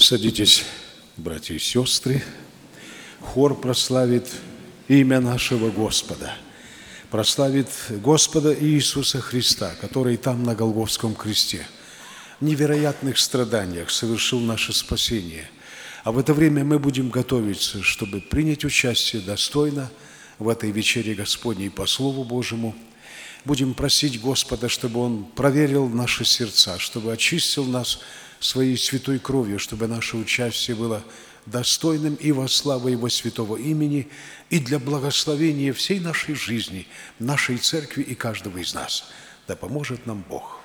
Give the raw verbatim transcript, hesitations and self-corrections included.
Садитесь, братья и сестры. Хор прославит имя нашего Господа, прославит Господа Иисуса Христа, который там на Голгофском кресте в невероятных страданиях совершил наше спасение. А в это время мы будем готовиться, чтобы принять участие достойно в этой вечере Господней по Слову Божьему. Будем просить Господа, чтобы Он проверил наши сердца, чтобы очистил нас Своей святой кровью, чтобы наше участие было достойным и во славу Его святого имени, и для благословения всей нашей жизни, нашей церкви и каждого из нас. Да поможет нам Бог.